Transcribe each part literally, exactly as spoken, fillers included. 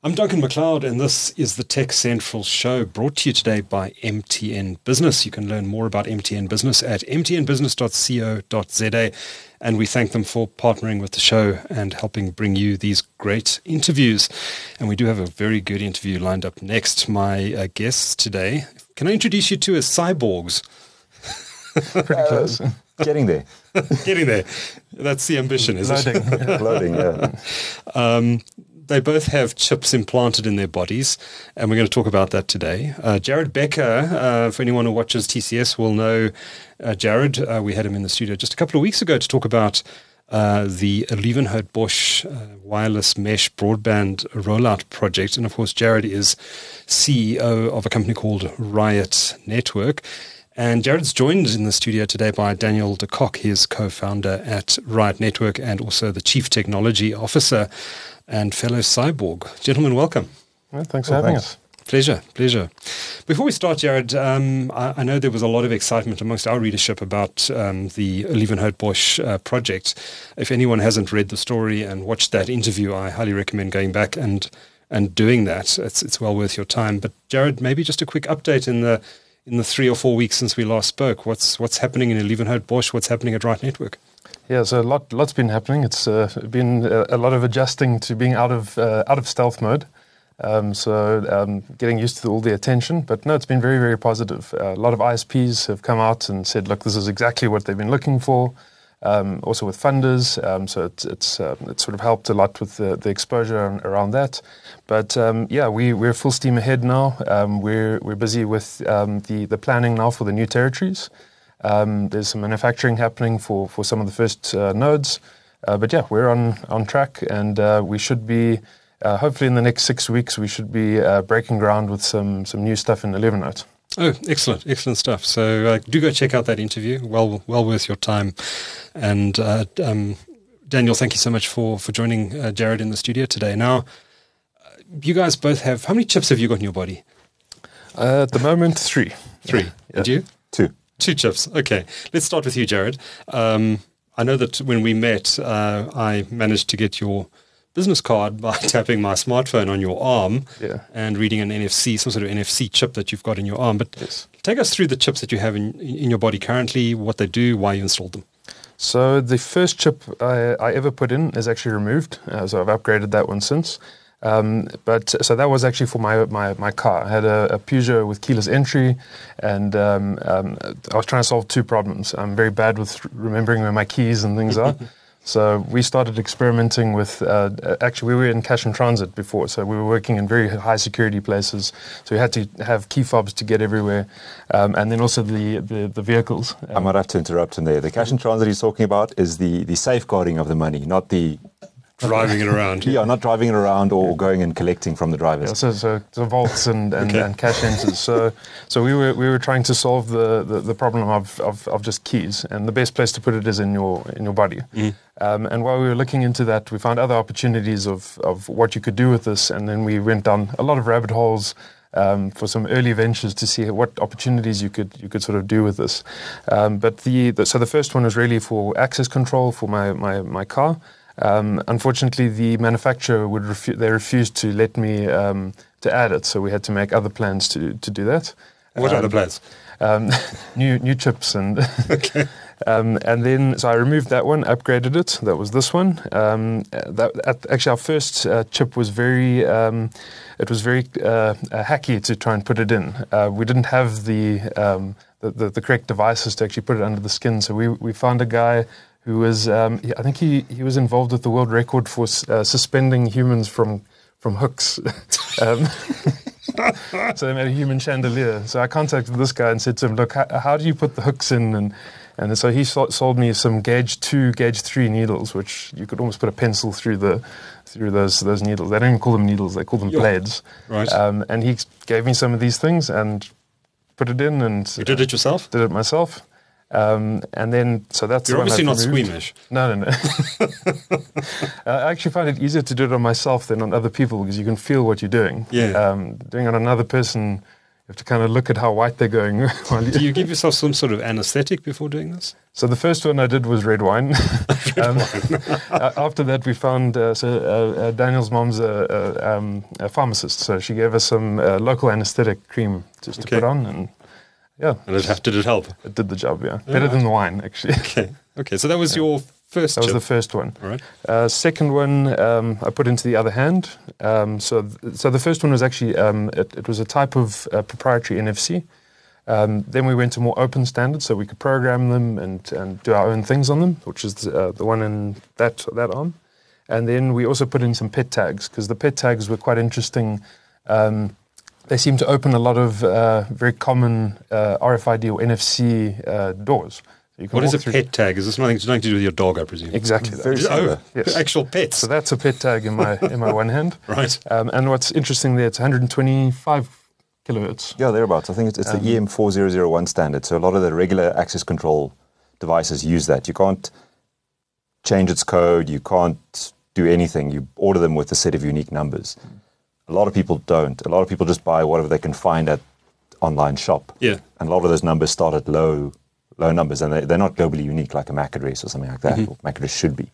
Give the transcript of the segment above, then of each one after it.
I'm Duncan MacLeod, and this is the Tech Central Show, brought to you today by M T N Business. You can learn more about M T N Business at m t n business dot co dot z a, and we thank them for partnering with the show and helping bring you these great interviews. And we do have a very good interview lined up next. My uh, guests today, can I introduce you to as cyborgs? Pretty close. Uh, getting there. Getting there. That's the ambition, isn't it? Loading, yeah. Um, They both have chips implanted in their bodies, and we're going to talk about that today. Uh, Jared Becker, uh, for anyone who watches T C S, will know uh, Jared. Uh, we had him in the studio just a couple of weeks ago to talk about uh, the Leeuwenhoek-Bosch uh, wireless mesh broadband rollout project. And, of course, Jared is C E O of a company called Riot Network. And Jared's joined in the studio today by Daniel de Kock. He is co-founder at Riot Network and also the Chief Technology Officer and fellow cyborg. Gentlemen, welcome. Well, thanks for well, having thanks. us. Pleasure, pleasure. Before we start, Jared, um, I, I know there was a lot of excitement amongst our readership about um, the Leeuwenhoek-Bosch uh, project. If anyone hasn't read the story and watched that interview, I highly recommend going back and and doing that. It's it's well worth your time. But Jared, maybe just a quick update in the in the three or four weeks since we last spoke. What's what's happening in Leeuwenhoek-Bosch? What's happening at Riot Network? Yeah, so a lot, lot's been happening. It's uh, been a, a lot of adjusting to being out of uh, out of stealth mode. Um, so um, getting used to all the attention. But no, it's been very, very positive. Uh, a lot of I S Ps have come out and said, look, this is exactly what they've been looking for. Um, also with funders. Um, so it's it's, uh, it's sort of helped a lot with the, the exposure around that. But um, yeah, we, we're full steam ahead now. Um, we're we're busy with um, the, the planning now for the new territories. Um, there's some manufacturing happening for, for some of the first uh, nodes. Uh, but yeah, we're on, on track, and uh, we should be, uh, hopefully in the next six weeks, we should be uh, breaking ground with some, some new stuff in Elevenode. Oh, excellent, excellent stuff. So uh, do go check out that interview. Well well worth your time. And uh, um, Daniel, thank you so much for, for joining uh, Jared in the studio today. Now, you guys both have, how many chips have you got in your body? Uh, at the moment, three. Three. Yeah. And you? Two. Two chips. Okay. Let's start with you, Jared. Um, I know that when we met, uh, I managed to get your business card by tapping my smartphone on your arm yeah. and reading an N F C, some sort of N F C chip that you've got in your arm. But yes. Take us through the chips that you have in, in your body currently, what they do, why you installed them. So the first chip I, I ever put in is actually removed. Uh, so I've upgraded that one since. Um, but so that was actually for my my, my car. I had a, a Peugeot with keyless entry, and um, um, I was trying to solve two problems. I'm very bad with remembering where my keys and things are. So we started experimenting with, uh, actually we were in cash and transit before, so we were working in very high security places. So we had to have key fobs to get everywhere, um, and then also the, the, the vehicles. Um, I might have to interrupt in there. The cash and transit he's talking about is the, the safeguarding of the money, not the... Driving it around. Yeah, not driving it around or going and collecting from the drivers. Yeah, so, so, so vaults and, and, okay. and cash enters. So so we were we were trying to solve the, the, the problem of, of, of just keys, and the best place to put it is in your in your body. Mm. Um, and while we were looking into that, we found other opportunities of, of what you could do with this, and then we went down a lot of rabbit holes um, for some early ventures to see what opportunities you could you could sort of do with this. Um, but the, the so the first one was really for access control for my my, my car. Um, unfortunately, the manufacturer would refu- they refused to let me um, to add it, so we had to make other plans to, to do that. What um, are the plans? Um, new new chips and okay. um, and then so I removed that one, upgraded it. That was this one. Um, that at, actually our first uh, chip was very um, it was very uh, hacky to try and put it in. Uh, we didn't have the, um, the, the the correct devices to actually put it under the skin, so we we found a guy who was, um, I think he, he was involved with the world record for uh, suspending humans from from hooks. um, so they made a human chandelier. So I contacted this guy and said to him, look, how, how do you put the hooks in? And and so he so- sold me some gauge two, gauge three needles, which you could almost put a pencil through the through those those needles. They don't even call them needles, they call them yeah. blades. Right. Um, and he gave me some of these things and put it in. And you did it yourself? Did it myself. Um, and then, so that's You're the one obviously not removed. squeamish. No, no, no. I actually find it easier to do it on myself than on other people because you can feel what you're doing. Yeah. Um, doing it on another person, have to kind of look at how white they're going. while Do you give yourself some sort of anesthetic before doing this? So the first one I did was red wine. Red um, wine. After that, we found uh, so uh, uh, Daniel's mom's a, a, um, a pharmacist, so she gave us some uh, local anesthetic cream just to Okay. put on, and yeah, And it, did it help? it did the job. Yeah, better than the wine actually. Okay. Okay. So that was your first That was chip. the first one. All right. Uh, second one, um, I put into the other hand. Um, so, th- so the first one was actually um, it, it was a type of uh, proprietary N F C. Um, then we went to more open standards, so we could program them and, and do our own things on them, which is the, uh, the one in that that arm. And then we also put in some pet tags because the pet tags were quite interesting. Um, they seem to open a lot of uh, very common uh, R F I D or N F C uh, doors. So you can What is walk a through- pet tag? Is this nothing, nothing to do with your dog, I presume? Exactly. that. Very Oh, similar. Yes. actual pets. So that's a pet tag in my in my one hand. Right. Um, and what's interesting there, it's one hundred twenty-five kilohertz. Yeah, thereabouts. I think it's, it's the E M four thousand one standard. So a lot of the regular access control devices use that. You can't change its code. You can't do anything. You order them with a set of unique numbers. A lot of people don't. A lot of people just buy whatever they can find at online shop. Yeah. And a lot of those numbers start at low low numbers, and they, they're not globally unique like a M A C address or something like that. Or M A C address should be.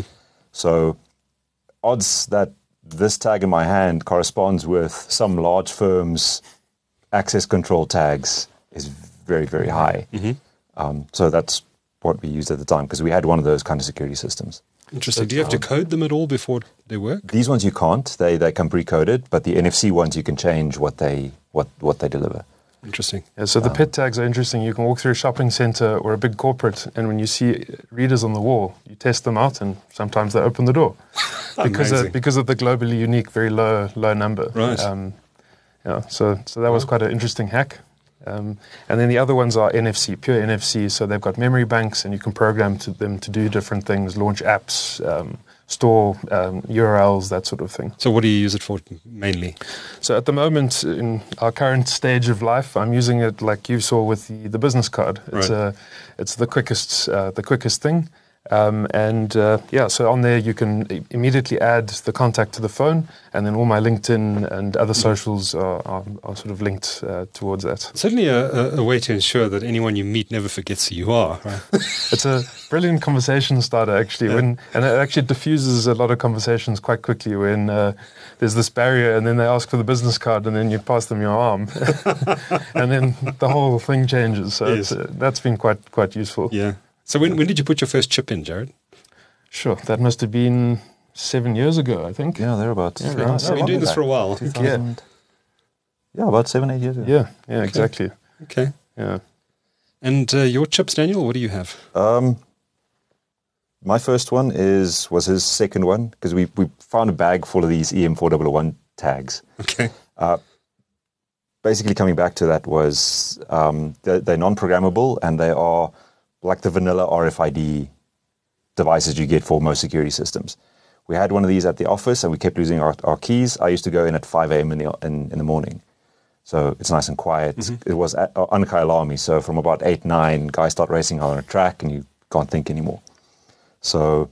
So odds that this tag in my hand corresponds with some large firm's access control tags is very, very high. Um, so that's what we used at the time because we had one of those kind of security systems. Interesting. Do you have to code them at all before they work? These ones you can't; they they come pre-coded. But the N F C ones you can change what they what what they deliver. Interesting. Yeah, so the pet tags are interesting. You can walk through a shopping center or a big corporate, and when you see readers on the wall, you test them out, and sometimes they open the door because Amazing. of, because of the globally unique, very low low number. Right. Um, yeah. So so that was quite an interesting hack. Um, and then the other ones are N F C, pure N F C. So they've got memory banks, and you can program to them to do different things, launch apps, um, store um, U R Ls, that sort of thing. So what do you use it for mainly? So at the moment, in our current stage of life, I'm using it like you saw with the, the business card. It's Right. uh, it's the quickest uh, the quickest thing. Um, and uh, yeah, so on there you can i- immediately add the contact to the phone, and then all my LinkedIn and other socials are, are, are sort of linked uh, towards that. Certainly a, a, a way to ensure that anyone you meet never forgets who you are. Right? It's a brilliant conversation starter, actually, Yeah. when and it actually diffuses a lot of conversations quite quickly when uh, there's this barrier, and then they ask for the business card, and then you pass them your arm, and then the whole thing changes. So Yes. it's, uh, that's been quite quite useful. Yeah. So when when did you put your first chip in, Jared? Sure, that must have been seven years ago, I think. Yeah, thereabouts. Yeah, Yeah, right. So you've been doing this for a while. two thousand Yeah, about seven, eight years ago. Yeah, yeah, exactly. Okay. Yeah. And uh, your chips, Daniel, what do you have? Um, my first one is was his second one because we we found a bag full of these E M four thousand one tags. Okay. Basically, coming back to that was um, they're, they're non-programmable and they are like the vanilla R F I D devices you get for most security systems. We had one of these at the office and we kept losing our, our keys. I used to go in at five a.m. in the in, in the morning, so it's nice and quiet. Mm-hmm. It was at, uh, Unkai alarmy, so from about eight nine, guys start racing on a track and you can't think anymore. So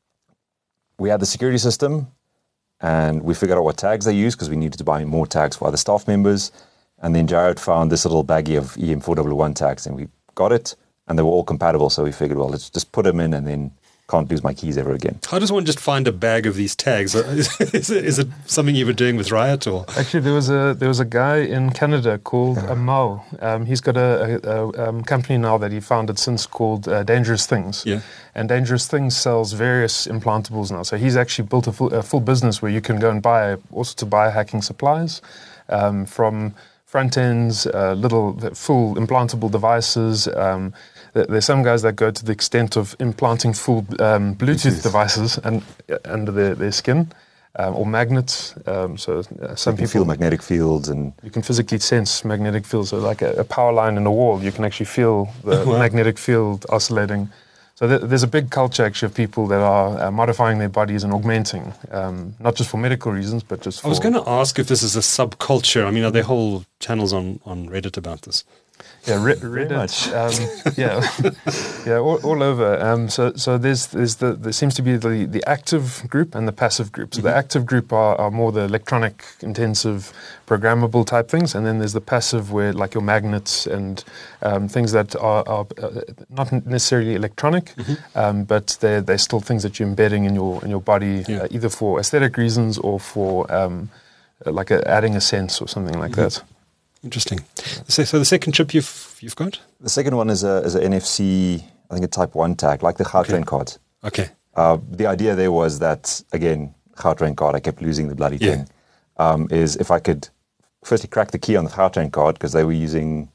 we had the security system, and we figured out what tags they use because we needed to buy more tags for other staff members. And then Jared found this little baggie of E M four thousand one tags, and we got it, and they were all compatible. So we figured, well, let's just put them in, and then can't lose my keys ever again. How does one just find a bag of these tags? Is, is, it, is it something you were doing with Riot or? Actually, there was a there was a guy in Canada called Amal. Um, he's got a, a, a um, company now that he founded since called uh, Dangerous Things. Yeah. And Dangerous Things sells various implantables now. So he's actually built a full, a full business where you can go and buy also to buy hacking supplies um, from front ends, uh, little full implantable devices. Um, There's some guys that go to the extent of implanting full um, Bluetooth Bluetooth. devices and, uh, under their, their skin, um, or magnets. Um, so uh, some You can people feel magnetic fields, and you can physically sense magnetic fields. So like a, a power line in a wall, you can actually feel the Wow. magnetic field oscillating. So th- there's a big culture actually of people that are uh, modifying their bodies and augmenting, um, not just for medical reasons, but just for... I was going to ask if this is a subculture. I mean, are there whole channels on, on Reddit about this? Yeah, Re- Reddit. Um, yeah, yeah, all, all over. Um, so, so there's there's the there seems to be the, the active group and the passive group. So mm-hmm. the active group are, are more the electronic intensive, programmable type things, and then there's the passive where like your magnets and um, things that are, are uh, not necessarily electronic, mm-hmm. um, but they're they're still things that you're embedding in your in your body, yeah. uh, either for aesthetic reasons or for um, like a, adding a sense or something like mm-hmm. that. Interesting. So, so the second chip you've you've got? The second one is a is an N F C, I think a Type One tag, like the Gautrain okay. cards. Okay. Uh, the idea there was that again, Gautrain card. I kept losing the bloody yeah. thing. Um, is if I could firstly crack the key on the Gautrain card because they were using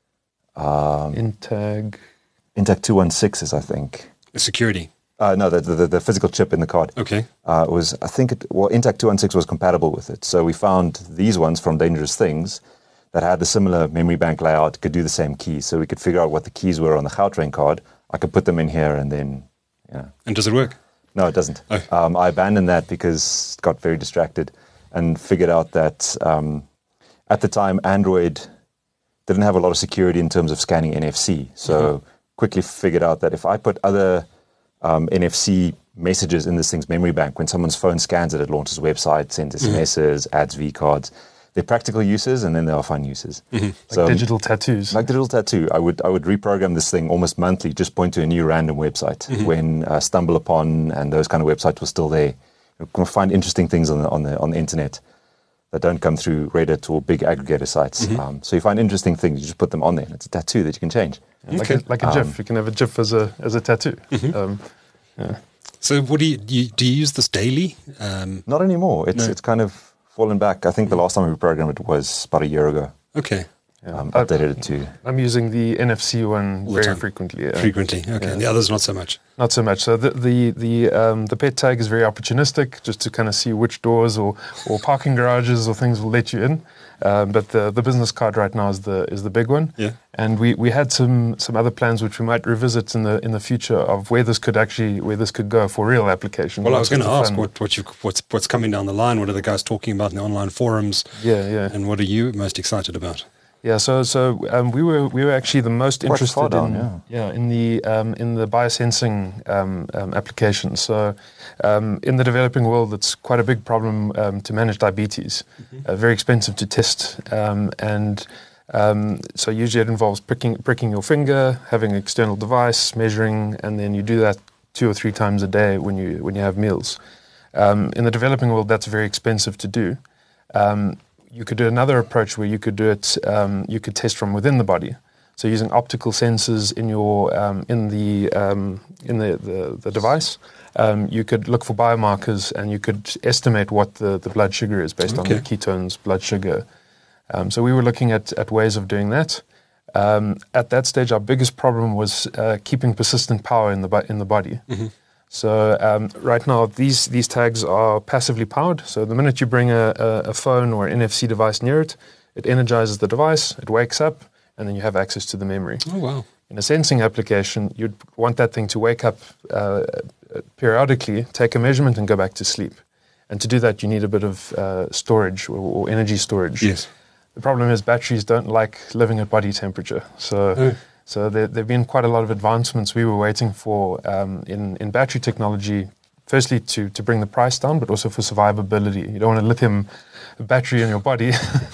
um, Intag Intag two one sixes, I think. The security. Uh, no, the, the the physical chip in the card. Okay. Uh, it was I think it well Intag two one six was compatible with it, so we found these ones from Dangerous Things that had the similar memory bank layout, could do the same keys. So we could figure out what the keys were on the Gautrain card. I could put them in here and then, yeah. And does it work? No, it doesn't. Oh. Um, I abandoned that because it got very distracted and figured out that um, at the time, Android didn't have a lot of security in terms of scanning N F C. So mm-hmm. quickly figured out that if I put other um, N F C messages in this thing's memory bank, when someone's phone scans it, it launches a website, sends S M Ses, mm-hmm. adds V cards. They're practical uses, and then there are fun uses. Mm-hmm. Like so, digital tattoos. Like digital tattoo. I would I would reprogram this thing almost monthly, just point to a new random website. Mm-hmm. When uh, Stumble Upon and those kind of websites were still there. You're going to find interesting things on the on the on the internet that don't come through Reddit or big aggregator sites. Mm-hmm. Um, so you find interesting things, you just put them on there, and it's a tattoo that you can change. Yeah, okay. Like a, like a GIF. Um, you can have a GIF as a as a tattoo. Mm-hmm. Um, yeah. So what do you, do you do you use this daily? Um, Not anymore. It's no. it's kind of fallen back. I think the last time we programmed it was about a year ago. Okay. Yeah. Um, updated it too. I'm using the N F C one All very frequently. Yeah. Frequently, okay. Yeah. And the others not so much. Not so much. So the the the, um, the pet tag is very opportunistic, just to kind of see which doors or, or parking garages or things will let you in. Um, but the the business card right now is the is the big one. Yeah. And we, we had some, some other plans which we might revisit in the in the future of where this could actually where this could go for real application. Well, I was going to ask what, what you what's what's coming down the line. What are the guys talking about in the online forums? Yeah, yeah. And what are you most excited about? Yeah, so so um, we were we were actually the most Quite interested down, in yeah. yeah in the um, in the biosensing um, um, application. So um, in the developing world, it's quite a big problem um, to manage diabetes. Mm-hmm. Uh, very expensive to test, um, and um, so usually it involves pricking pricking your finger, having an external device, measuring, and then you do that two or three times a day when you when you have meals. Um, in the developing world, that's very expensive to do. Um, You could do another approach where you could do it. Um, you could test from within the body, so using optical sensors in your um, in the um, in the, the, the device. Um, you could look for biomarkers, and you could estimate what the, the blood sugar is based okay. on the ketones, blood sugar. Um, so we were looking at, at ways of doing that. Um, at that stage, our biggest problem was uh, keeping persistent power in the in the body. Mm-hmm. So um, right now, these these tags are passively powered. So the minute you bring a, a, a phone or an N F C device near it, it energizes the device, it wakes up, and then you have access to the memory. Oh, wow. In a sensing application, you'd want that thing to wake up uh, periodically, take a measurement, and go back to sleep. And to do that, you need a bit of uh, storage or, or energy storage. Yes. The problem is batteries don't like living at body temperature. So... Oh. So there have been quite a lot of advancements we were waiting for um, in, in battery technology, firstly to, to bring the price down, but also for survivability. You don't want a lithium battery in your body.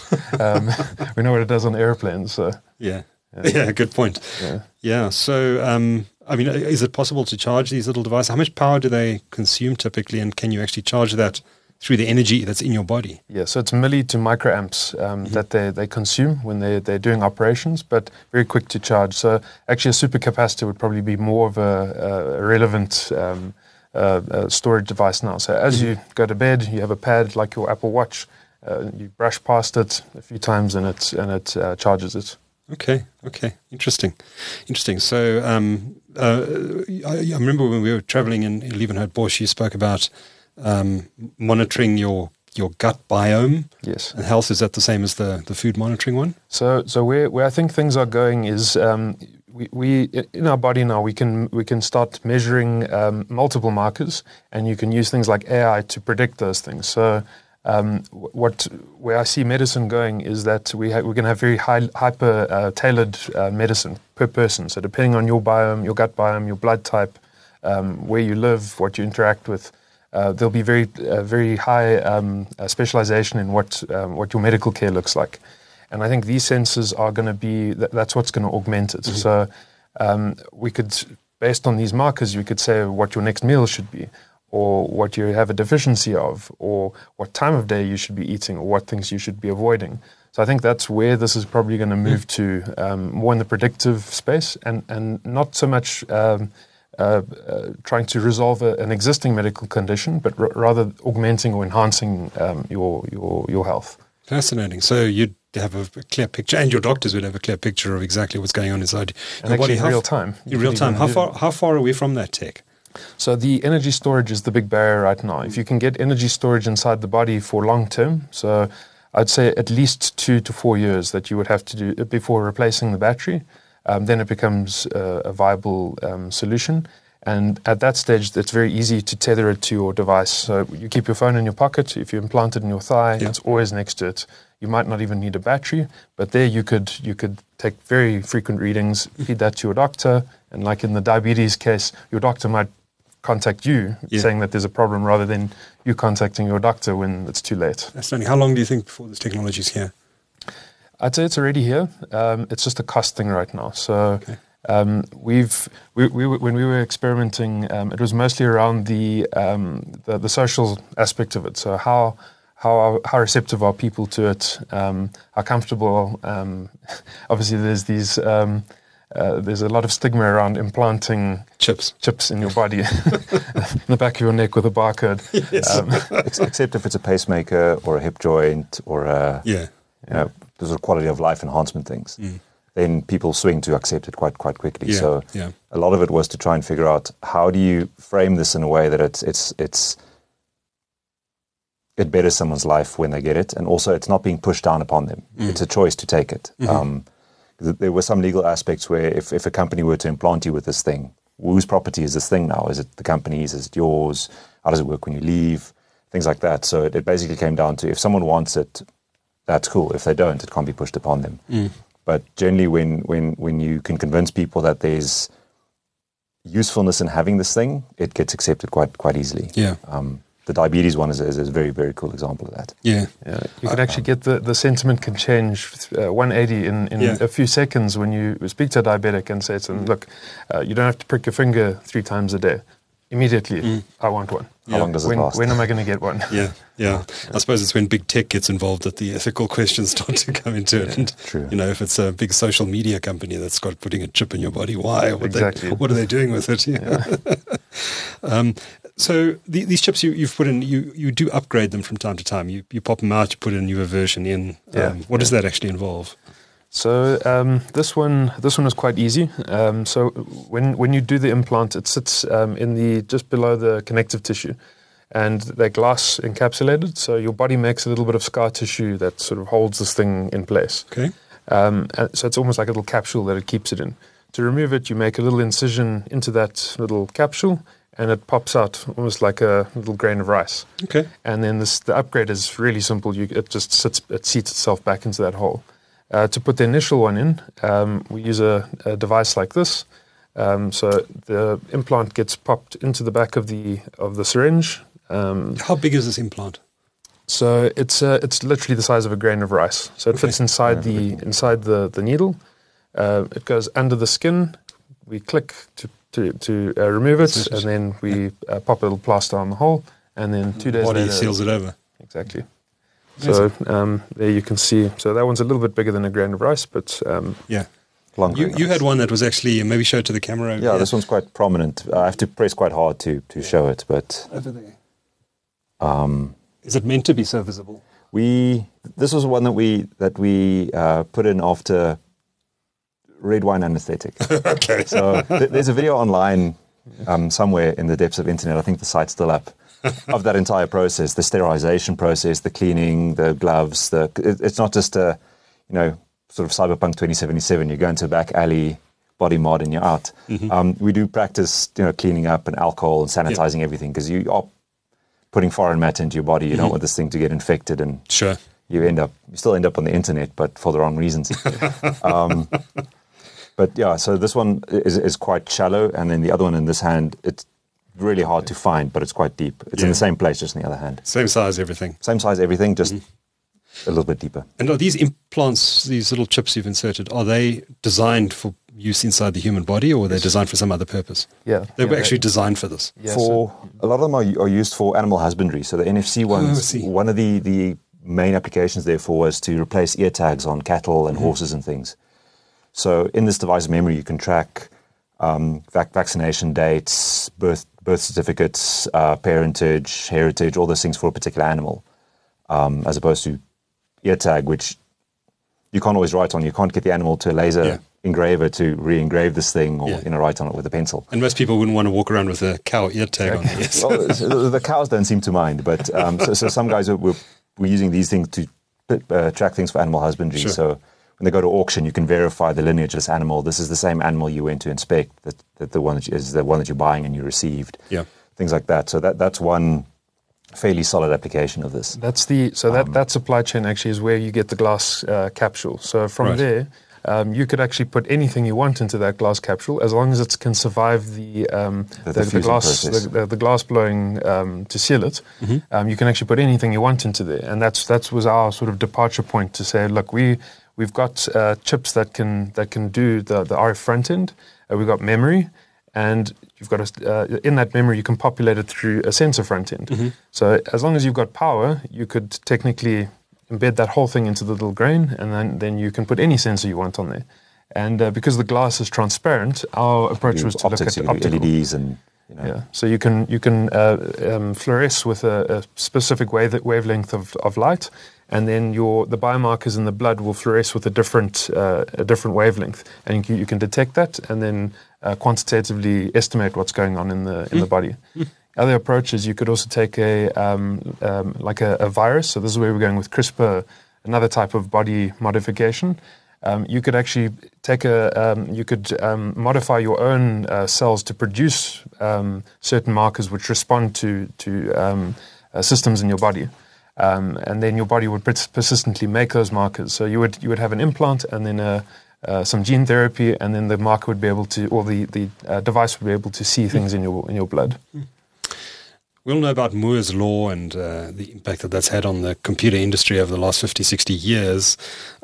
um, we know what it does on airplanes. So. Yeah. yeah, yeah, good point. Yeah, yeah. So, um, I mean, is it possible to charge these little devices? How much power do they consume typically, and can you actually charge that through the energy that's in your body? Yeah, so it's milli to microamps um, mm-hmm. that they, they consume when they, they're doing operations, but very quick to charge. So actually a supercapacitor would probably be more of a, a relevant um, uh, uh, storage device now. So as mm-hmm. you go to bed, you have a pad like your Apple Watch, uh, you brush past it a few times and it, and it uh, charges it. Okay, okay, interesting, interesting. So um, uh, I, I remember when we were traveling in, in Liebenhout-Bosch, you spoke about Um, monitoring your your gut biome, yes, and health. Is that the same as the, the food monitoring one? So, so where where I think things are going is um, we, we in our body now we can we can start measuring um, multiple markers, and you can use things like A I to predict those things. So, Um, what where I see medicine going is that we ha- we're going to have very high, hyper uh, tailored uh, medicine per person. So depending on your biome, your gut biome, your blood type, um, where you live, what you interact with, uh, there'll be very uh, very high um, uh, specialization in what um, what your medical care looks like. And I think these sensors are going to be th- that's what's going to augment it. Mm-hmm. So um, we could, based on these markers, you could say what your next meal should be, or what you have a deficiency of, or what time of day you should be eating, or what things you should be avoiding. So I think that's where this is probably going to move to, um, more in the predictive space, and, and not so much um, uh, uh, trying to resolve a, an existing medical condition, but r- rather augmenting or enhancing um, your, your your health. Fascinating. So you'd have a clear picture, and your doctors would have a clear picture of exactly what's going on inside and your body. In how real f- time. In real time. How far, how far are we from that tech? So the energy storage is the big barrier right now. If you can get energy storage inside the body for long term, so I'd say at least two to four years that you would have to do before replacing the battery, um, then it becomes uh, a viable um, solution. And at that stage, it's very easy to tether it to your device. So you keep your phone in your pocket. If you implant it in your thigh, yeah. It's always next to it. You might not even need a battery, but there you could you could take very frequent readings, feed that to your doctor, and like in the diabetes case, your doctor might contact you yeah. saying that there's a problem rather than you contacting your doctor when it's too late. Fascinating. How long do you think before this technology is here? I'd say it's already here. Um, it's just a cost thing right now. So okay. um, we've we, we when we were experimenting, um, it was mostly around the, um, the the social aspect of it. So how how how receptive are people to it? Um, how comfortable? Um, obviously, there's these. Um, Uh, there's a lot of stigma around implanting chips chips in your body, in the back of your neck with a barcode. Yes. Um, Except if it's a pacemaker or a hip joint or a, yeah. you know, those are quality of life enhancement things. Mm. Then people swing to accept it quite quite quickly. Yeah. So yeah. a lot of it was to try and figure out how do you frame this in a way that it's it's it's it betters someone's life when they get it, and also it's not being pushed down upon them. Mm. It's a choice to take it. Mm-hmm. Um, there were some legal aspects where if, if a company were to implant you with this thing, whose property is this thing now? Is it the company's? Is it yours? How does it work when you leave? Things like that. So it, it basically came down to if someone wants it, that's cool. If they don't, it can't be pushed upon them. Mm. But generally when, when, when you can convince people that there's usefulness in having this thing, it gets accepted quite quite easily. Yeah. Um, the diabetes one is, is, is a very, very cool example of that. Yeah. yeah. You can actually get the, the sentiment can change uh, one eighty in, in yeah. a few seconds when you speak to a diabetic and say to them, look, uh, you don't have to prick your finger three times a day. Immediately, mm. I want one. How yeah. long does it when, last? When am I going to get one? Yeah, yeah. I suppose it's when big tech gets involved that the ethical questions start to come into it. Yeah, and, true. You know, if it's a big social media company that's got putting a chip in your body, why? What exactly. They, what are they doing with it? Yeah. um, so the, these chips you, you've put in, you, you do upgrade them from time to time. You you pop them out, you put a newer version in. Um, yeah. What yeah. does that actually involve? So um, this one, this one is quite easy. Um, so when when you do the implant, it sits um, in the just below the connective tissue, and they're glass encapsulated. So your body makes a little bit of scar tissue that sort of holds this thing in place. Okay. Um, and so it's almost like a little capsule that it keeps it in. To remove it, you make a little incision into that little capsule, and it pops out almost like a little grain of rice. Okay. And then this, the upgrade is really simple. You, it just sits, it seats itself back into that hole. Uh, to put the initial one in, um, we use a, a device like this. Um, so the implant gets popped into the back of the of the syringe. Um, How big is this implant? So it's uh, it's literally the size of a grain of rice. So it Okay. fits inside the inside the the needle. Uh, it goes under the skin. We click to to, to uh, remove it, and then we uh, pop a little plaster on the hole, and then two days Body later, seals it over. Exactly. So um, there you can see. So that one's a little bit bigger than a grain of rice, but um, Yeah. Long You grain you rice. had one that was actually, maybe show it to the camera. Yeah, this one's quite prominent. I have to press quite hard to to show it, but over there. um, Is it meant to be so visible? we this was one that we that we uh, put in after red wine anesthetic. Okay. So th- there's a video online um, somewhere in the depths of internet. I think the site's still up. Of that entire process, the sterilization process, the cleaning, the gloves. The it, it's not just a you know sort of cyberpunk twenty seventy-seven. You go into a back alley, body mod, and you're out. Mm-hmm. Um, we do practice you know cleaning up and alcohol and sanitizing Yeah. everything because you are putting foreign matter into your body. You don't want this thing to get infected, and Sure. you end up you still end up on the internet, but for the wrong reasons. um, but yeah, so this one is is quite shallow, and then the other one in this hand, it's really hard to find, but it's quite deep. It's Yeah. in the same place, just in the other hand. Same size, everything. Same size, everything, just a little bit deeper. And are these implants, these little chips you've inserted, are they designed for use inside the human body, or are they designed for some other purpose? Yeah. They were yeah, actually designed for this. yeah, For so- a lot of them are, are used for animal husbandry. So the N F C Oh, I ones, see. one of the, the main applications therefore was to replace ear tags on cattle and horses and things. So in this device memory, you can track um, vac- vaccination dates, birth birth certificates, uh, parentage, heritage, all those things for a particular animal, um, as opposed to ear tag, which you can't always write on. You can't get the animal to a laser Yeah. engraver to re-engrave this thing, or Yeah. you know, write on it with a pencil. And most people wouldn't want to walk around with a cow ear tag on their ears. Well, the, the cows don't seem to mind, but um, so, so some guys were, were, were using these things to uh, track things for animal husbandry. Sure. So when they go to auction, you can verify the lineage of this animal. This is the same animal you went to inspect. That, that the one that you, is the one that you're buying and you received. Yeah. Things like that. So that that's one fairly solid application of this. That's the so that that supply chain actually is where you get the glass uh, capsule. So from Right. there, um, you could actually put anything you want into that glass capsule as long as it can survive the um, The the, the diffusing glass process. the, the, the glass blowing um, to seal it. Um, you can actually put anything you want into there, and that's that was our sort of departure point to say, look, we we've got uh, chips that can that can do the the R F front end. Uh, we've got memory. And you've got a, uh, in that memory, you can populate it through a sensor front end. So as long as you've got power, you could technically embed that whole thing into the little grain, and then, then you can put any sensor you want on there. And uh, because the glass is transparent, our approach You was to optics, look you at can do optical. L E Ds and you know. Yeah, so you can you can uh, um, fluoresce with a, a specific wave, wavelength of, of light, and then your the biomarkers in the blood will fluoresce with a different uh, a different wavelength, and you can, you can detect that, and then uh, quantitatively estimate what's going on in the in the body. Other approaches, you could also take a um, um, like a, a virus. So this is where we're going with CRISPR, another type of body modification. Um, you could actually take a, um, you could um, modify your own uh, cells to produce um, certain markers which respond to to um, uh, systems in your body, um, and then your body would pers- persistently make those markers. So you would you would have an implant and then a, uh, some gene therapy, and then the marker would be able to, or the the uh, device would be able to see things in your in your blood. We all know about Moore's law and uh, the impact that that's had on the computer industry over the last fifty, sixty years.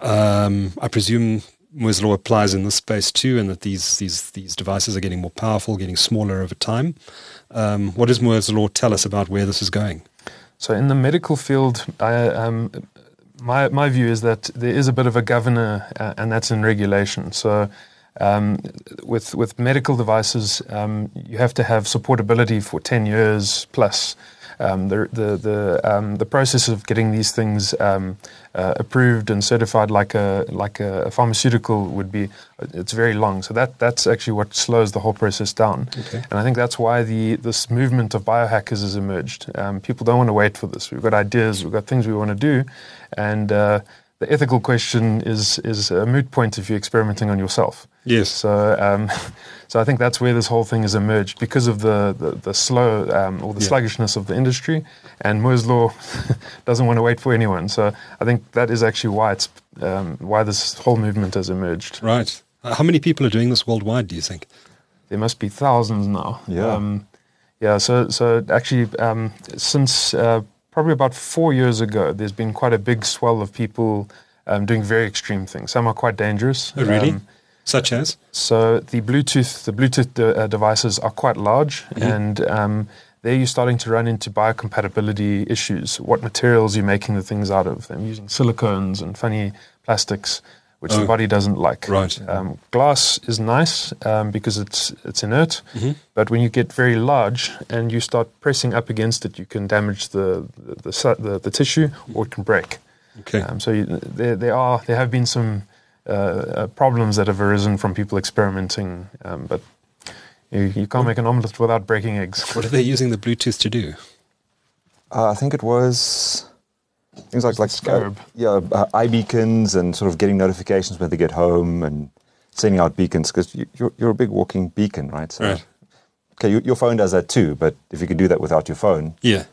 Um, I presume Moore's law applies in this space too, and that these these these devices are getting more powerful, getting smaller over time. Um, what does Moore's law tell us about where this is going? So in the medical field, I, um, my my view is that there is a bit of a governor, uh, and that's in regulation. So um, with with medical devices, um, you have to have supportability for ten years plus. Um, the the the um, the process of getting these things um, uh, approved and certified like a like a pharmaceutical would be, it's very long. So that that's actually what slows the whole process down. Okay. And I think that's why the this movement of biohackers has emerged. Um, people don't want to wait for this. We've got ideas, we've got things we want to do, and uh, the ethical question is is a moot point if you're experimenting on yourself. Yes. So, um, so I think that's where this whole thing has emerged because of the the, the slow um, or the Yeah. sluggishness of the industry, and Moore's law doesn't want to wait for anyone. So I think that is actually why it's um, why this whole movement has emerged. Right. Uh, how many people are doing this worldwide, do you think? There must be thousands now. Yeah. Um, yeah. So so actually, um, since uh, probably about four years ago, there's been quite a big swell of people um, doing very extreme things. Some are quite dangerous. Oh, really? Um, Such as? So the Bluetooth, the Bluetooth de- uh, devices are quite large, and um, there you're starting to run into biocompatibility issues. What materials you're making the things out of? They're using silicones and funny plastics, which Oh. the body doesn't like. Right. Um, glass is nice um, because it's it's inert, but when you get very large and you start pressing up against it, you can damage the the the, su- the, the tissue, or it can break. Okay. Um, so you, there there are there have been some uh, uh, problems that have arisen from people experimenting, um, but you, you can't make an omelette without breaking eggs. What are they using the Bluetooth to do? Uh, I think it was things like like Scarab. uh, yeah, uh, iBeacons and sort of getting notifications when they get home and sending out beacons, because you, you're you're a big walking beacon, right? So, Right. Okay, you, your phone does that too, but if you could do that without your phone, Yeah.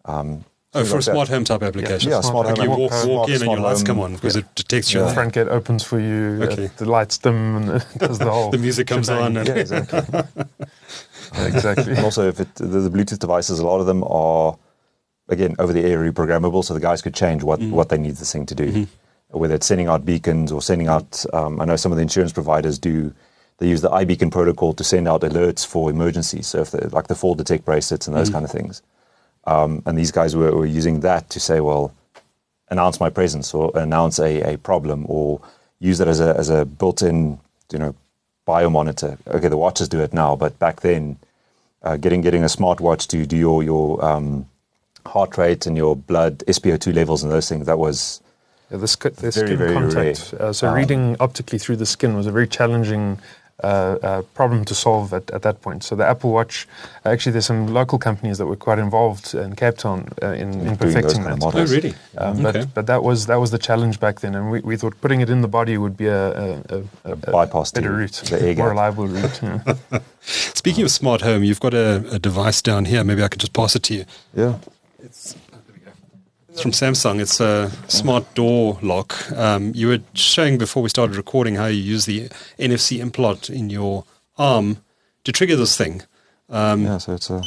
Um, Oh, for like a smart that. home type application. Yeah, smart Like home. you walk, Smart- walk in and smart your lights home. come on because Yeah. it detects The you. front gate opens for you, Okay. uh, the lights dim, and it does the whole The music comes shebang. on. And Yeah, exactly. Yeah, exactly. And also, if it, the, the Bluetooth devices, a lot of them are, again, over-the-air reprogrammable, so the guys could change what, Mm. what they need this thing to do. Mm-hmm. Whether it's sending out beacons or sending out, um, I know some of the insurance providers do, they use the iBeacon protocol to send out alerts for emergencies, so if the, like the fall detect bracelets and those Mm. kind of things. Um, and these guys were, were using that to say, well, announce my presence or announce a, a problem or use that as a as a built-in, you know, biomonitor. Okay, the watches do it now, but back then, uh, getting getting a smartwatch to do your your um, heart rate and your blood S p O two levels and those things, that was Yeah, the, sk- the Very, skin very contact. Uh, so Um, reading optically through the skin was a very challenging uh, uh, problem to solve at, at that point. So the Apple Watch, actually, there's some local companies that were quite involved in Cape Town uh, in, in doing perfecting those kind of that. Oh, models. really? Um, Okay. But but that was that was the challenge back then, and we, we thought putting it in the body would be a, a, a, a, bypass better to route, the air more gap. reliable route. Yeah. Speaking of smart home, you've got a, a device down here. Maybe I could just pass it to you. Yeah. It's, it's from Samsung. It's a smart door lock. Um, you were showing before we started recording how you use the N F C implant in your arm to trigger this thing, um, Yeah, so it's a...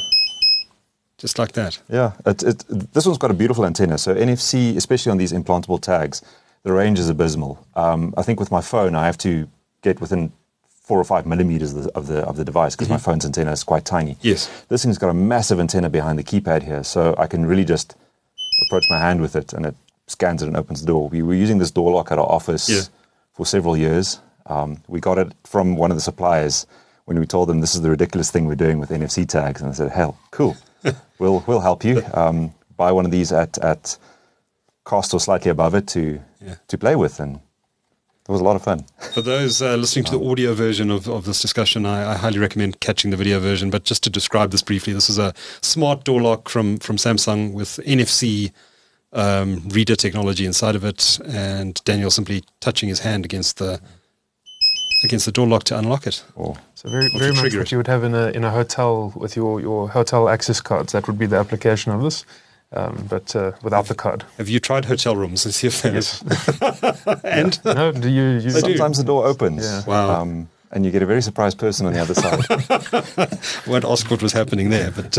just like that. Yeah, it, it, this one's got a beautiful antenna. So N F C, especially on these implantable tags, the range is abysmal. Um, I think with my phone, I have to get within four or five millimeters of the of the, of the device because my phone's antenna is quite tiny. Yes. This thing's got a massive antenna behind the keypad here, so I can really just approach my hand with it, and it scans it and opens the door. We were using this door lock at our office Yeah. for several years. Um, we got it from one of the suppliers when we told them this is the ridiculous thing we're doing with N F C tags, and they said, "Hell, cool, we'll we'll help you. Um, buy one of these at at cost or slightly above it to Yeah. to play with," and it was a lot of fun. For those uh, listening to the audio version of, of this discussion, I, I highly recommend catching the video version. But just to describe this briefly, this is a smart door lock from, from Samsung with N F C um, reader technology inside of it, and Daniel simply touching his hand against the against the door lock to unlock it. Or So very, to very much trigger what it. you would have in a in a hotel with your, your hotel access cards. That would be the application of this, um, but uh, without the card. Have you tried hotel rooms and see if they're Yes. and No, do you? you do. sometimes the door opens, Yeah. Wow. um, and you get a very surprised person on the other side. won't ask what was happening there, but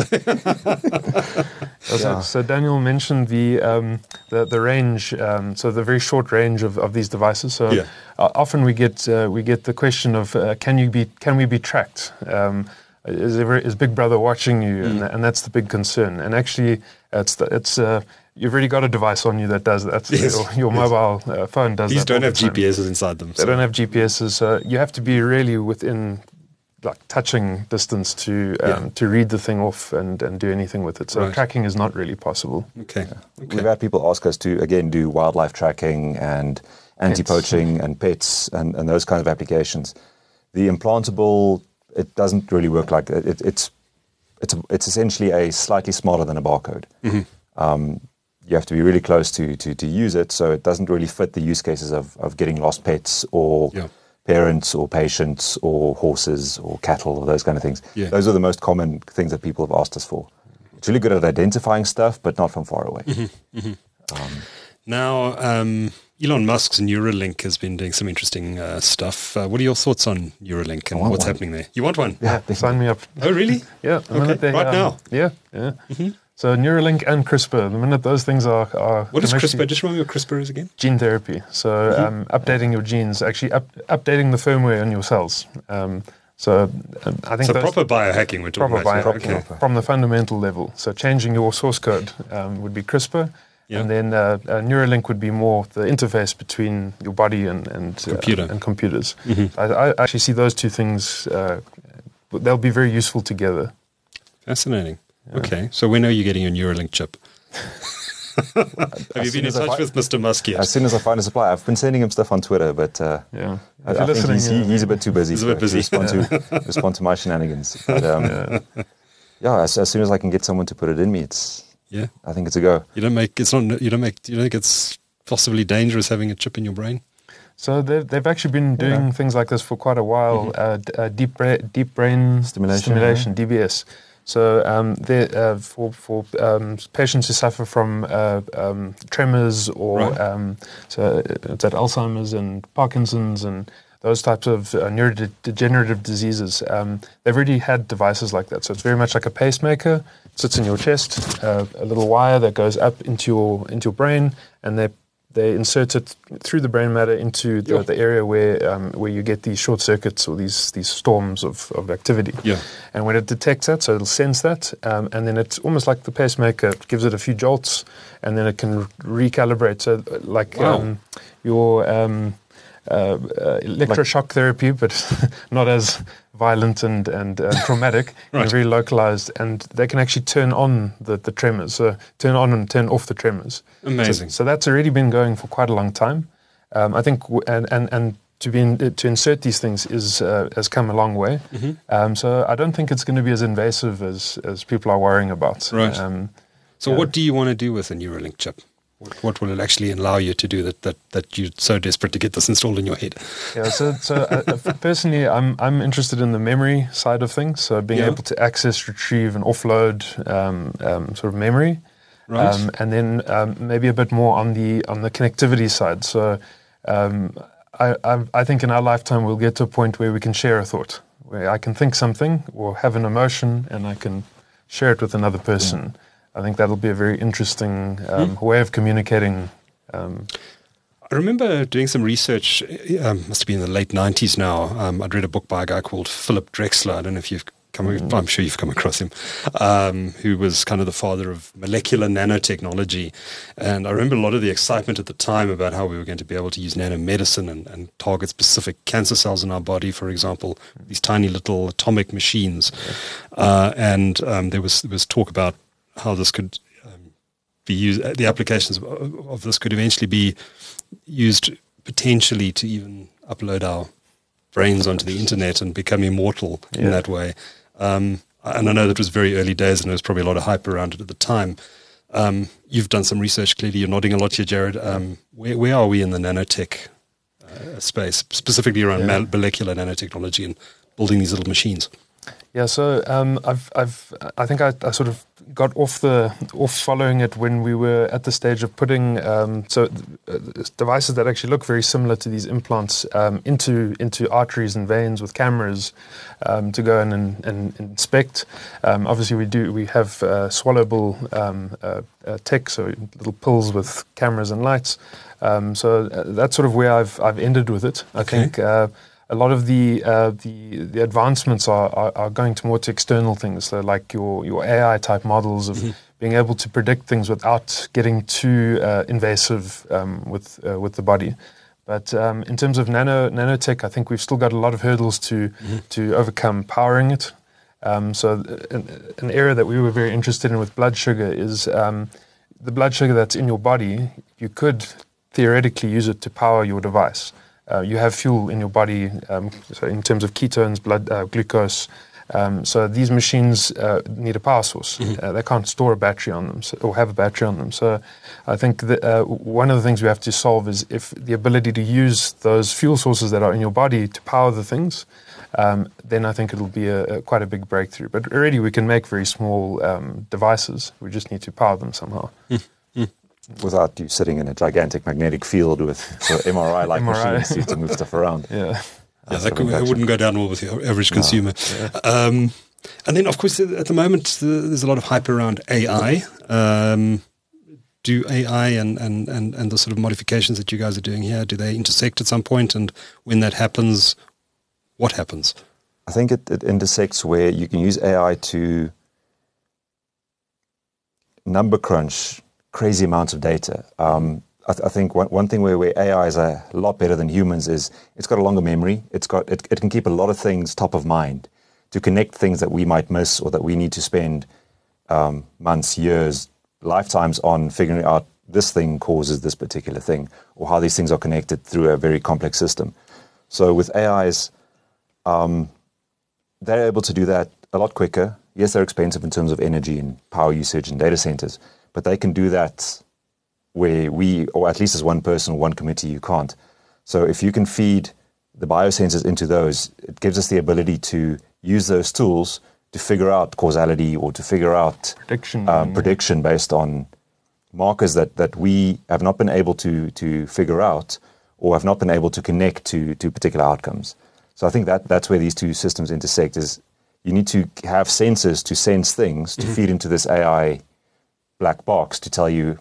So, Yeah. so Daniel mentioned the um, the, the range, um, so the very short range of, of these devices. So Yeah. uh, often we get uh, we get the question of uh, can you be can we be tracked? Um, is, ever, is Big Brother watching you? Mm. And, and that's the big concern. And actually, it's the, it's uh, you've already got a device on you that does that. Yes. Your, your Yes. mobile uh, phone does. these that all don't the have time. G P S's inside them. They so- don't have G P S's, so you have to be really within like touching distance to um, Yeah. to read the thing off and, and do anything with it. So Right. tracking is not really possible. Okay. We've Okay. had people ask us to, again, do wildlife tracking and anti-poaching and pets and, and those kinds of applications. The implantable, it doesn't really work like it. it it's it's it's essentially a slightly smarter than a barcode. Um, you have to be really close to, to to use it, so it doesn't really fit the use cases of, of getting lost pets or Yeah. parents or patients or horses or cattle or those kind of things. Yeah. Those are the most common things that people have asked us for. It's really good at identifying stuff, but not from far away. Now, um, Elon Musk's Neuralink has been doing some interesting uh, stuff. Uh, what are your thoughts on Neuralink and want what's one. happening there? You want one? Yeah, Sign me up. Oh, really? Yeah, the Okay, minute they, right um, now? Yeah, yeah. So Neuralink and CRISPR, the minute those things are... are What is can actually- CRISPR? Just remind me what CRISPR is again. Gene therapy. So um, updating your genes, actually up, updating the firmware on your cells. Um, so um, I think So those proper biohacking we're talking proper about. bio- here. Okay. from the fundamental level. So changing your source code um, would be CRISPR. Yeah. And then uh, uh, Neuralink would be more the interface between your body and, and, uh, Computer. and computers. I, I actually see those two things, uh, they'll be very useful together. Fascinating. Okay. So when are you getting your Neuralink chip? Have you As been in soon as I touch fi- with Mister Musk yet? As soon as I find a supply, I've been sending him stuff on Twitter, but uh, Yeah. I, If I you're think he's, listening, he, uh, he's a bit too busy, He's a to, bit busy. to respond to respond to my shenanigans. But, um, yeah, yeah as, as soon as I can get someone to put it in me, it's Yeah. I think it's a go. You don't make it's not you don't make you don't think it's possibly dangerous having a chip in your brain? So they've, they've actually been doing Yeah. things like this for quite a while. Uh, d- uh, deep, bra- deep brain Stimulation, stimulation D B S. So um, uh, for for um, patients who suffer from uh, um, tremors or Right. um, so it's that Alzheimer's and Parkinson's and those types of uh, neurodegenerative diseases, um, they've already had devices like that. So it's very much like a pacemaker. It sits in your chest, uh, a little wire that goes up into your into your brain, and they they insert it through the brain matter into the, Yeah. the area where um, where you get these short circuits or these these storms of, of activity. Yeah. And when it detects that, so it'll sense that, um, and then it's almost like the pacemaker. It gives it a few jolts, and then it can recalibrate. So like Wow. um, your um, uh, uh, electroshock therapy, but not as violent and and uh, traumatic, Right. and very localized, and they can actually turn on the, the tremors, so turn on and turn off the tremors. Amazing. So, so that's already been going for quite a long time. Um, I think, w- and and and to be in, to insert these things is uh, has come a long way. Mm-hmm. Um, so I don't think it's going to be as invasive as as people are worrying about. Right. Um, So yeah. what do you want to do with a Neuralink chip? What, what will it actually allow you to do that, that, that you're so desperate to get this installed in your head? Yeah, so so uh, personally, I'm I'm interested in the memory side of things. So being Yeah. able to access, retrieve, and offload um, um, sort of memory, Right. um, and then um, maybe a bit more on the on the connectivity side. So um, I, I I think in our lifetime we'll get to a point where we can share a thought, where I can think something or have an emotion, and I can share it with another person. Mm. I think that'll be a very interesting um, way of communicating. Um, I remember doing some research, um, must have been in the late nineties now. Um, I'd read a book by a guy called Philip Drexler. I don't know if you've come, Mm-hmm. I'm sure you've come across him, um, who was kind of the father of molecular nanotechnology. And I remember a lot of the excitement at the time about how we were going to be able to use nanomedicine and, and target specific cancer cells in our body, for example, these tiny little atomic machines. Uh, and um, there was there was talk about how this could um, be used, the applications of, of this could eventually be used potentially to even upload our brains onto the internet and become immortal in Yeah. that way. Um, and I know that was very early days and there was probably a lot of hype around it at the time. Um, you've done some research, clearly. You're nodding a lot here, Jared. Um, where, where are we in the nanotech uh, space, specifically around Yeah. mal- molecular nanotechnology and building these little machines? Yeah, so um, I've, I've, I think I, I sort of got off the off following it when we were at the stage of putting um, so uh, devices that actually look very similar to these implants um, into into arteries and veins with cameras um, to go in and, and inspect. Um, obviously, we do we have uh, swallowable um, uh, uh, tech, so little pills with cameras and lights. Um, so uh, that's sort of where I've I've ended with it. I Okay. think. Uh, A lot of the uh, the the advancements are, are, are going to more to external things, so like your, your A I type models of Mm-hmm. being able to predict things without getting too uh, invasive um, with uh, with the body. But um, in terms of nano nanotech, I think we've still got a lot of hurdles to Mm-hmm. to overcome powering it. Um, so an, an area that we were very interested in with blood sugar is um, the blood sugar that's in your body. You could theoretically use it to power your device. Uh, you have fuel in your body, um, so in terms of ketones, blood uh, glucose. Um, so these machines uh, need a power source. Uh, they can't store a battery on them so, or have a battery on them. So I think that, uh, one of the things we have to solve is if the ability to use those fuel sources that are in your body to power the things, um, then I think it'll be a, a quite a big breakthrough. But already we can make very small um, devices. We just need to power them somehow. Without you sitting in a gigantic magnetic field with so M R I-like M R I. machines to move stuff around. Yeah. Yeah, That's that, what could, I'm that actually- wouldn't go down well with your average consumer. Um, and then, of course, at the moment, the, there's a lot of hype around A I. Um, do A I and, and, and, and the sort of modifications that you guys are doing here, do they intersect at some point? And when that happens, what happens? I think it, it intersects where you can use A I to number crunch crazy amounts of data. Um, I, th- I think one, one thing where, where A I is a lot better than humans is it's got a longer memory. It's got it, it can keep a lot of things top of mind to connect things that we might miss or that we need to spend um, months, years, lifetimes on figuring out this thing causes this particular thing or how these things are connected through a very complex system. So with A Is, um, they're able to do that a lot quicker. Yes, they're expensive in terms of energy and power usage and data centers, but they can do that where we, or at least as one person or one committee, you can't. So if you can feed the biosensors into those, it gives us the ability to use those tools to figure out causality or to figure out Prediction. um, prediction based on markers that, that we have not been able to to figure out or have not been able to connect to to particular outcomes. So I think that that's where these two systems intersect. Is you need to have sensors to sense things to mm-hmm. feed into this A I black box to tell you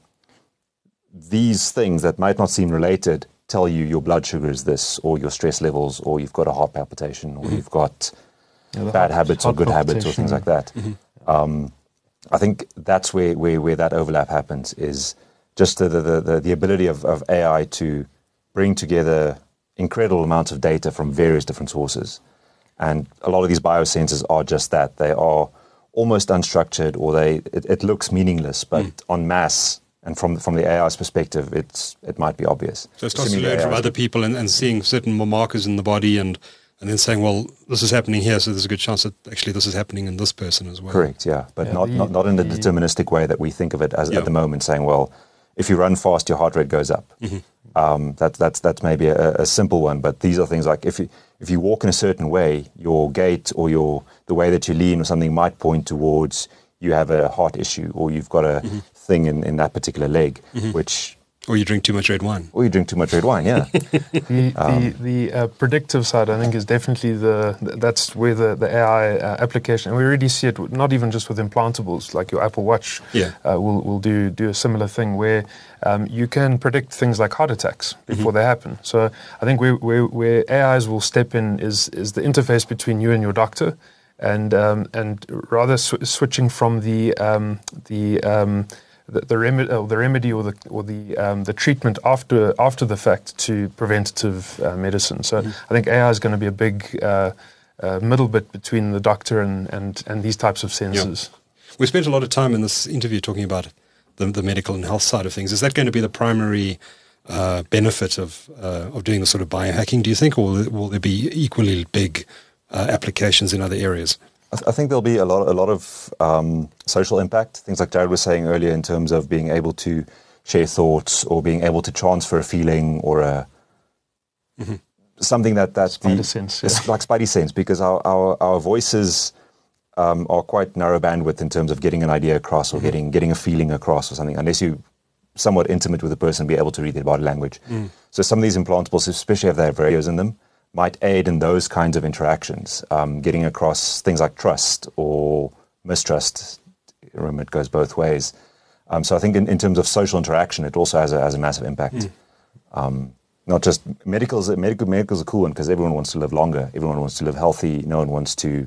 these things that might not seem related. Tell you your blood sugar is this, or your stress levels, or you've got a heart palpitation, or mm-hmm. you've got yeah, bad heart, habits or good habits, or things like that. Mm-hmm. Um, I think that's where, where, where that overlap happens, is just the, the, the, the ability of, of A I to bring together incredible amounts of data from various different sources. And a lot of these biosensors are just that. They are almost unstructured, or they it, it looks meaningless, but mm. en masse, and from from the A I's perspective, it's it might be obvious. So it starts to learn from other people and, and seeing certain markers in the body and, and then saying, well, this is happening here, so there's a good chance that actually this is happening in this person as well. Correct, yeah. But yeah, not, the, not, not in the, the deterministic way that we think of it as yeah. at the moment, saying, well, if you run fast, your heart rate goes up. Mm-hmm. Um, that, that's that's maybe a, a simple one, but these are things like if you if you walk in a certain way, your gait or your the way that you lean or something might point towards you have a heart issue, or you've got a mm-hmm. thing in, in that particular leg, mm-hmm. which... Or you drink too much red wine. Or you drink too much red wine, yeah. the um, the, the uh, predictive side, I think, is definitely the... That's where the, the A I uh, application... And we already see it, not even just with implantables, like your Apple Watch yeah. uh, will, will do, do a similar thing where um, you can predict things like heart attacks before mm-hmm. they happen. So I think where, where, where A Is will step in is, is the interface between you and your doctor, and um, and rather sw- switching from the um, the um, the, the, remedy, uh, the remedy or the or the um, the treatment after after the fact to preventative uh, medicine. So mm-hmm. I think A I is going to be a big uh, uh, middle bit between the doctor and, and, and these types of sensors. Yeah. We spent a lot of time in this interview talking about the, the medical and health side of things. Is that going to be the primary uh, benefit of uh, of doing the sort of biohacking, do you think, or will, will there be equally big Uh, applications in other areas? I, th- I think there'll be a lot, a lot of um, social impact. Things like Jared was saying earlier, in terms of being able to share thoughts, or being able to transfer a feeling, or a mm-hmm. something that that Spidey the, sense, yeah. like Spidey sense, because our our, our voices um, are quite narrow bandwidth in terms of getting an idea across, or mm-hmm. getting getting a feeling across, or something. Unless you somewhat intimate with a person, be able to read their body language. Mm. So some of these implantables, especially if they have radios in them, might aid in those kinds of interactions, um, getting across things like trust or mistrust. Remember, it goes both ways. Um, so I think in, in terms of social interaction, it also has a, has a massive impact. Mm. Um, not just medicals. Medical medicals are cool one because everyone wants to live longer. Everyone wants to live healthy. No one wants to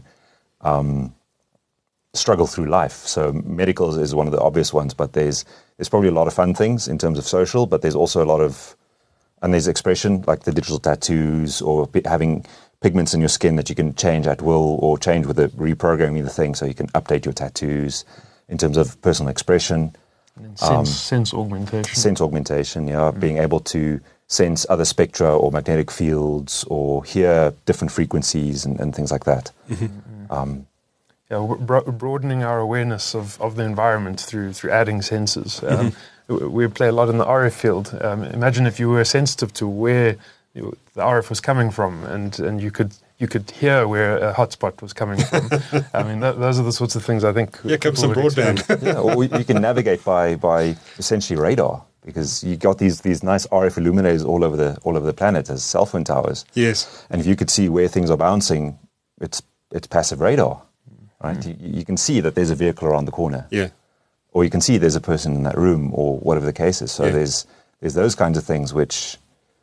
um, struggle through life. So medicals is one of the obvious ones, but there's there's probably a lot of fun things in terms of social, but there's also a lot of And there's expression, like the digital tattoos, or having pigments in your skin that you can change at will, or change with the reprogramming the thing, so you can update your tattoos in terms of personal expression. And sense, um, sense augmentation. Sense augmentation, yeah. Mm. Being able to sense other spectra or magnetic fields, or hear different frequencies and, and things like that. Mm-hmm. Um, yeah, bro- broadening our awareness of, of the environment through through adding sensors. Um, mm-hmm. We play a lot in the R F field. Um, imagine if you were sensitive to where you know, the R F was coming from, and, and you could you could hear where a hotspot was coming from. I mean, that, those are the sorts of things I think. Here comes some broadband. Yeah, or we, you can navigate by by essentially radar, because you got these these nice R F illuminators all over the all over the planet as cell phone towers. Yes, and if you could see where things are bouncing, it's it's passive radar, right? Mm. You, you can see that there's a vehicle around the corner. Yeah. Or you can see there's a person in that room, or whatever the case is. So yeah. there's there's those kinds of things which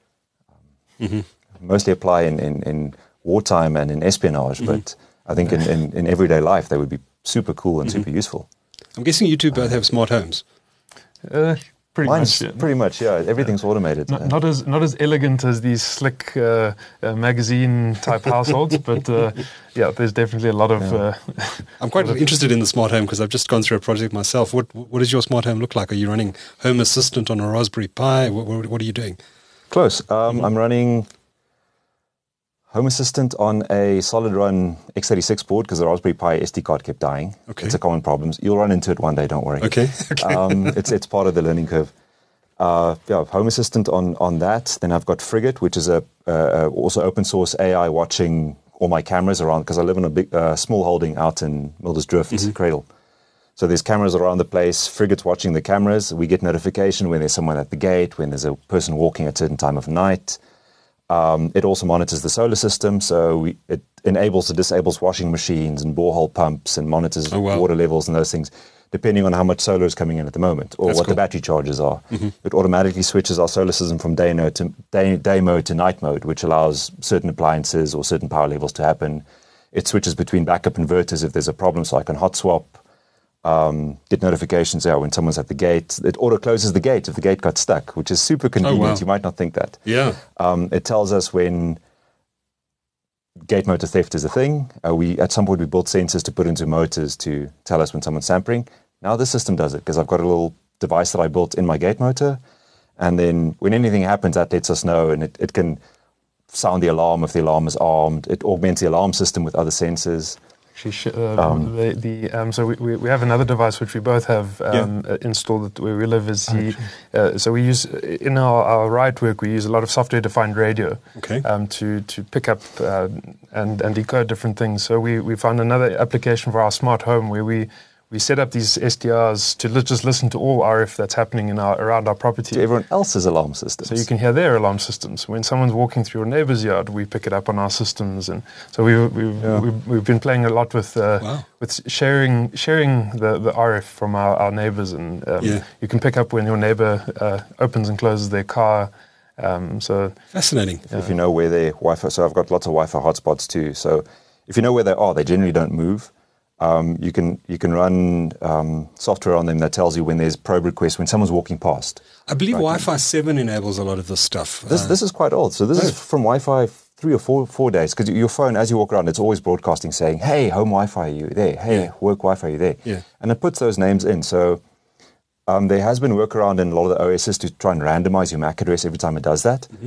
um, mm-hmm. mostly apply in, in, in wartime and in espionage, mm-hmm. but I think in, in, in everyday life they would be super cool and mm-hmm. super useful. I'm guessing you two both have smart homes. Uh, pretty Mine's much, yeah. Pretty much, yeah. Everything's automated. Not, not as not as elegant as these slick uh, uh, magazine type households, but uh, yeah, there's definitely a lot of. Yeah. Uh, I'm quite interested in the smart home because I've just gone through a project myself. What what does your smart home look like? Are you running Home Assistant on a Raspberry Pi? What, what, what are you doing? Close. Um, mm-hmm. I'm running Home Assistant on a solid run x eighty-six board because the Raspberry Pi S D card kept dying. Okay. It's a common problem. You'll run into it one day, don't worry. Okay. okay. Um, it's it's part of the learning curve. Uh, yeah, Home Assistant on, on that. Then I've got Frigate, which is a uh, also open source A I watching all my cameras around, because I live in a big, uh, small holding out in Milders Drift, mm-hmm. Cradle. So there's cameras around the place, frigates watching the cameras. We get notification when there's someone at the gate, when there's a person walking at a certain time of night. Um, it also monitors the solar system, so we, it enables and disables washing machines and borehole pumps and monitors oh, wow. water levels and those things, depending on how much solar is coming in at the moment or That's what cool. the battery charges are. Mm-hmm. It automatically switches our solar system from day mode to day, day mode to night mode, which allows certain appliances or certain power levels to happen. It switches between backup inverters if there's a problem, so I can hot swap. Um, get notifications yeah, when someone's at the gate. It auto closes the gate if the gate got stuck, which is super convenient. Oh, wow. You might not think that. Yeah. Um, it tells us when gate motor theft is a thing. Uh, we at some point we built sensors to put into motors to tell us when someone's tampering. Now the system does it because I've got a little device that I built in my gate motor, and then when anything happens, that lets us know, and it, it can sound the alarm if the alarm is armed. It augments the alarm system with other sensors. Actually, uh, um, the, the um, so we, we we have another device which we both have um, yeah. installed where we live. Is the uh, so we use in our, our riot work we use a lot of software defined radio okay. um, to to pick up uh, and and decode different things. So we we found another application for our smart home where we. We set up these S D Rs to li- just listen to all R F that's happening in our around our property. To everyone else's alarm systems. So you can hear their alarm systems. When someone's walking through your neighbour's yard, we pick it up on our systems. And so we've, we've, yeah. we've, we've been playing a lot with uh, wow. with sharing sharing the, the R F from our, our neighbours. And um, yeah. you can pick up when your neighbour uh, opens and closes their car. Um, so Fascinating. Yeah. If you know where their Wi-Fi, so I've got lots of Wi-Fi hotspots too. So if you know where they are, they generally don't move. Um, you can you can run um, software on them that tells you when there's probe requests, when someone's walking past. I believe right Wi-Fi seven enables a lot of this stuff. This uh, this is quite old. So this oh. is from Wi-Fi three or four four days, because your phone, as you walk around, it's always broadcasting saying, hey, home Wi-Fi, are you there? Hey, yeah. work Wi-Fi, are you there? Yeah. And it puts those names in. So um, there has been workaround in a lot of the O Ss to try and randomize your M A C address every time it does that. Mm-hmm.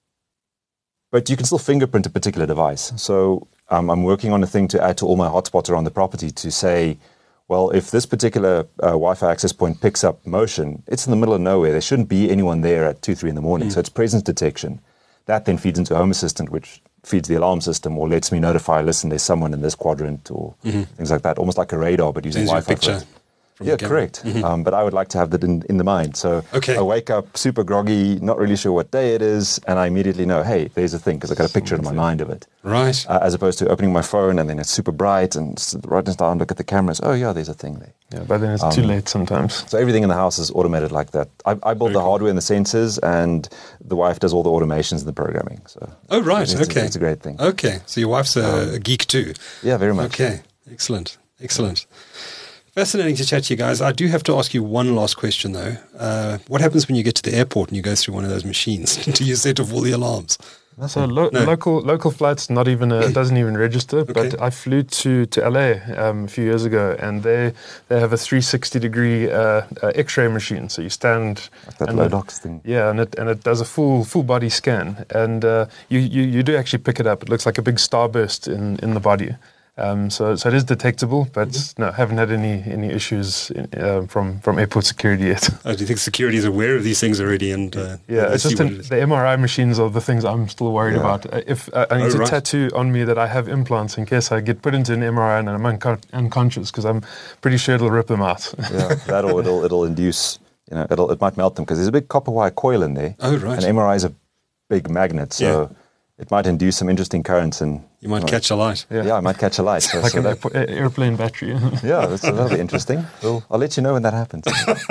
But you can still fingerprint a particular device. So um, I'm working on a thing to add to all my hotspots around the property to say, well, if this particular uh, Wi-Fi access point picks up motion, it's in the middle of nowhere. There shouldn't be anyone there at two, three in the morning. Mm. So it's presence detection. That then feeds into Home Assistant, which feeds the alarm system or lets me notify, listen, there's someone in this quadrant or mm-hmm. things like that. Almost like a radar, but using There's Wi-Fi. Picture. Yeah, correct. Mm-hmm. Um, but I would like to have that in, in the mind. So okay. I wake up super groggy, not really sure what day it is, and I immediately know, hey, there's a thing, because I've got a picture in my mind of it. Right. Uh, as opposed to opening my phone and then it's super bright and right down, look at the cameras. Oh, yeah, there's a thing there. Yeah, but then it's um, too late sometimes. So everything in the house is automated like that. I, I build Very the cool. hardware and the sensors, and the wife does all the automations and the programming. So oh, right. It's, okay. It's a great thing. Okay. So your wife's a, um, a geek too. Yeah, very much. Okay. Excellent. Excellent. Fascinating to chat to you guys. I do have to ask you one last question, though. Uh, what happens when you get to the airport and you go through one of those machines? Do you set off all the alarms? So lo- no. local local flights, not even a, it doesn't even register. Okay. But I flew to to L A um, a few years ago, and they they have a three sixty degree uh, uh, X-ray machine. So you stand like that Lodox thing. Yeah, and it and it does a full full body scan, and uh, you, you you do actually pick it up. It looks like a big starburst in in the body. Um, so, so it is detectable, but mm-hmm. no, haven't had any any issues in, uh, from from airport security yet. Oh, do you think security is aware of these things already? And uh, yeah, it's just an, it the M R I machines are the things I'm still worried yeah. about. Uh, if uh, I need oh, to right. tattoo on me that I have implants in case I get put into an M R I and I'm unco- unconscious, because I'm pretty sure it'll rip them out. Yeah, that or it'll it'll induce, you know, it'll it might melt them, because there's a big copper wire coil in there. Oh, right. And M R I is a big magnet, so. Yeah. It might induce some interesting currents, and you might you know, catch a light. Yeah. yeah, I might catch a light. So, like so an that, air- airplane battery. yeah, so that'll be interesting. We'll, I'll let you know when that happens.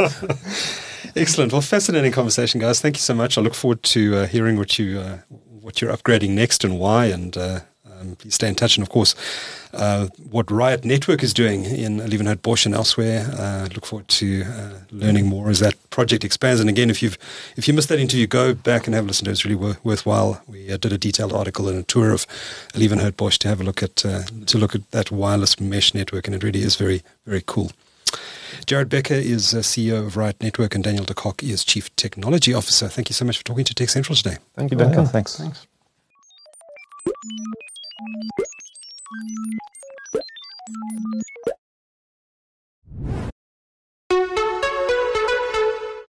Excellent. Well, fascinating conversation, guys. Thank you so much. I look forward to uh, hearing what you uh, what you're upgrading next and why. And uh, um, please stay in touch. And of course, uh, what Riot Network is doing in Leeuwenhoek-Bosch and elsewhere. Uh, look forward to uh, learning more as that project expands. And again, if you've if you missed that interview, go back and have a listen to it. It's really wor- worthwhile. We uh, did a detailed article and a tour of Leeuwenhoek-Bosch to have a look at uh, to look at that wireless mesh network, and it really is very very cool. Jared Becker is uh, C E O of Riot Network, and Daniel de Kock is Chief Technology Officer. Thank you so much for talking to Tech Central today. Thank you, Duncan. Yeah, thanks. Thanks. Thank you.